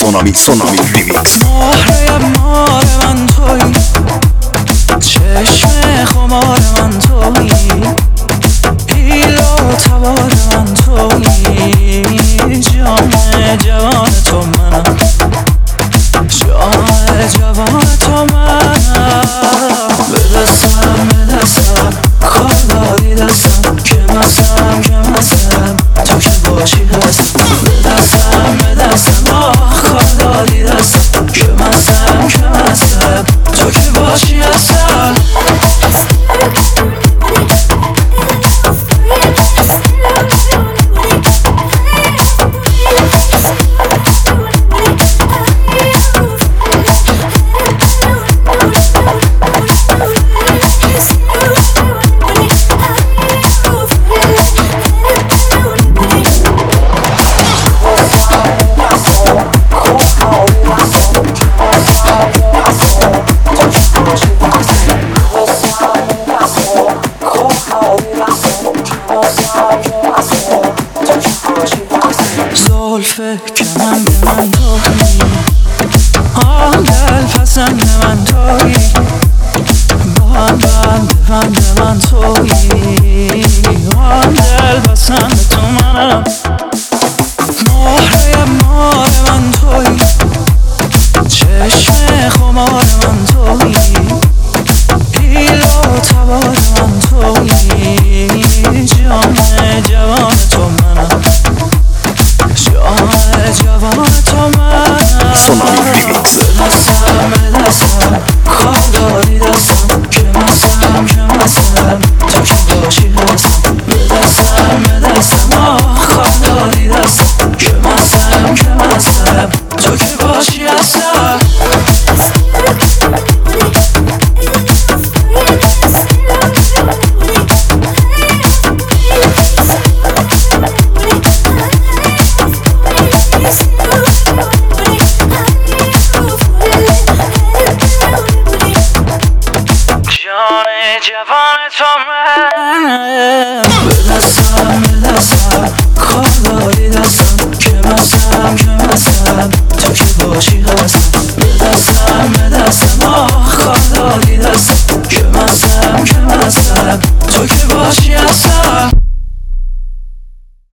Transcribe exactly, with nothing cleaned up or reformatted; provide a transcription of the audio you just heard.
سونامی سونامی ریمیکس. مهره مار من توی، چشم خمار من توی، حیل و تبار من توی، جام جوان تو منم، جام جوان تو منم. به دستم به دستم کار داری دستم، که مستم که مستم تو که باشی هستم. به دستم به دستم آه کار داری دستم، که مستم که مستم تو که باشی هستم. زلفه کنم به من توی، آن دل پسند من توی، با هم بند بند من توی، آن دل پسند تو منم. مهره مار من توی، چشم خمار من توی، حیل و تبار